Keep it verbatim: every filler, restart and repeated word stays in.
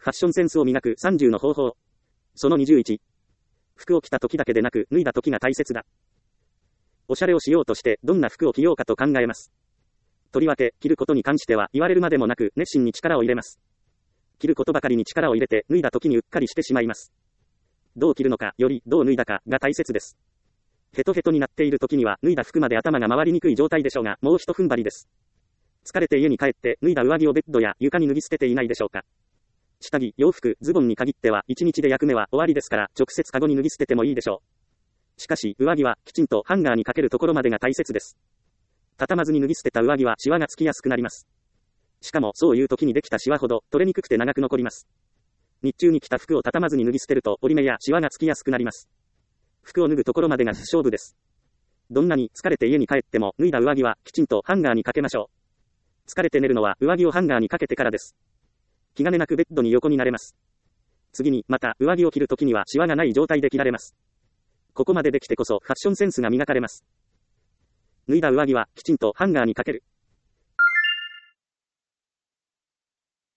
ファッションセンスを磨くさんじゅうの方法。そのにじゅういち。服を着た時だけでなく、脱いだ時が大切だ。おしゃれをしようとして、どんな服を着ようかと考えます。とりわけ、着ることに関しては言われるまでもなく、熱心に力を入れます。着ることばかりに力を入れて、脱いだ時にうっかりしてしまいます。どう着るのか、よりどう脱いだかが大切です。ヘトヘトになっている時には、脱いだ服まで頭が回りにくい状態でしょうが、もう一踏ん張りです。疲れて家に帰って、脱いだ上着をベッドや床に脱ぎ捨てていないでしょうか。下着、洋服、ズボンに限っては、一日で役目は終わりですから、直接カゴに脱ぎ捨ててもいいでしょう。しかし、上着は、きちんとハンガーにかけるところまでが大切です。畳まずに脱ぎ捨てた上着は、シワがつきやすくなります。しかも、そういう時にできたシワほど、取れにくくて長く残ります。日中に着た服を畳まずに脱ぎ捨てると、折り目やシワがつきやすくなります。服を脱ぐところまでが勝負です。どんなに疲れて家に帰っても、脱いだ上着は、きちんとハンガーにかけましょう。疲れて寝るのは、上着をハンガーにかけてからです。気兼ねなくベッドに横になれます。次に、また、上着を着るときには、シワがない状態で着られます。ここまでできてこそ、ファッションセンスが磨かれます。脱いだ上着は、きちんとハンガーにかける。